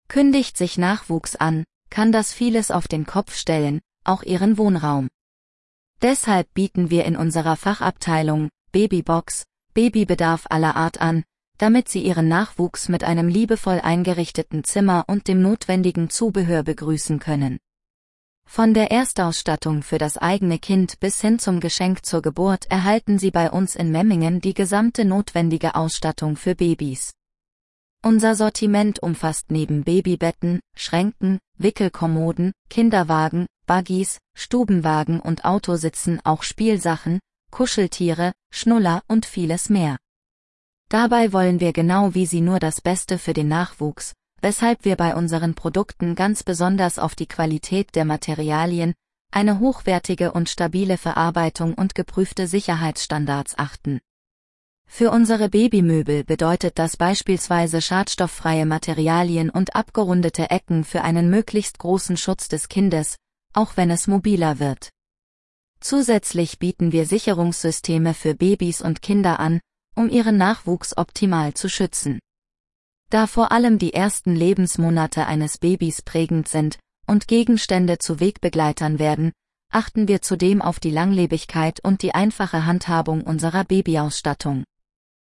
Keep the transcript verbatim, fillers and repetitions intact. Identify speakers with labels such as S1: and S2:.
S1: Kündigt sich Nachwuchs an, kann das vieles auf den Kopf stellen, auch ihren Wohnraum. Deshalb bieten wir in unserer Fachabteilung Babybox Babybedarf aller Art an, damit Sie Ihren Nachwuchs mit einem liebevoll eingerichteten Zimmer und dem notwendigen Zubehör begrüßen können. Von der Erstausstattung für das eigene Kind bis hin zum Geschenk zur Geburt erhalten Sie bei uns in Memmingen die gesamte notwendige Ausstattung für Babys. Unser Sortiment umfasst neben Babybetten, Schränken, Wickelkommoden, Kinderwagen, Buggies, Stubenwagen und Autositzen auch Spielsachen, Kuscheltiere, Schnuller und vieles mehr. Dabei wollen wir genau wie Sie nur das Beste für den Nachwuchs, weshalb wir bei unseren Produkten ganz besonders auf die Qualität der Materialien, eine hochwertige und stabile Verarbeitung und geprüfte Sicherheitsstandards achten. Für unsere Babymöbel bedeutet das beispielsweise schadstofffreie Materialien und abgerundete Ecken für einen möglichst großen Schutz des Kindes, auch wenn es mobiler wird. Zusätzlich bieten wir Sicherungssysteme für Babys und Kinder an, um ihren Nachwuchs optimal zu schützen. Da vor allem die ersten Lebensmonate eines Babys prägend sind und Gegenstände zu Wegbegleitern werden, achten wir zudem auf die Langlebigkeit und die einfache Handhabung unserer Babyausstattung.